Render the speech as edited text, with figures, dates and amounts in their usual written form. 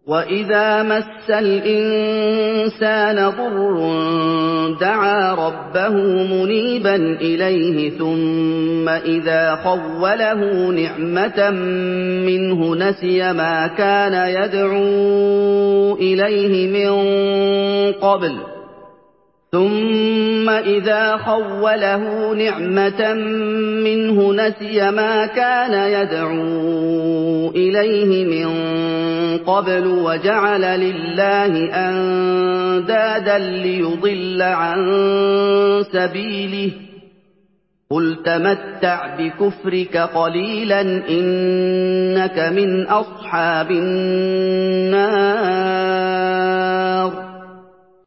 وَإِذَا مَسَّ الْإِنسَانَ ضُرٌّ دَعَا رَبَّهُ مُنِيبًا إِلَيْهِ ثُمَّ إِذَا خَوَّلَهُ نِعْمَةً مِّنْهُ نَسِيَ مَا كَانَ يَدْعُو إِلَيْهِ مِن قَبْلُ وَجَعَلَ لِلَّهِ أَندَادًا لِّيُضِلَّ عَن سَبِيلِهِ ۗ قُلْ تَمَتَّعْ بِكُفْرِكَ قَلِيلًا إِنَّكَ مِنْ أَصْحَابِ النَّارِ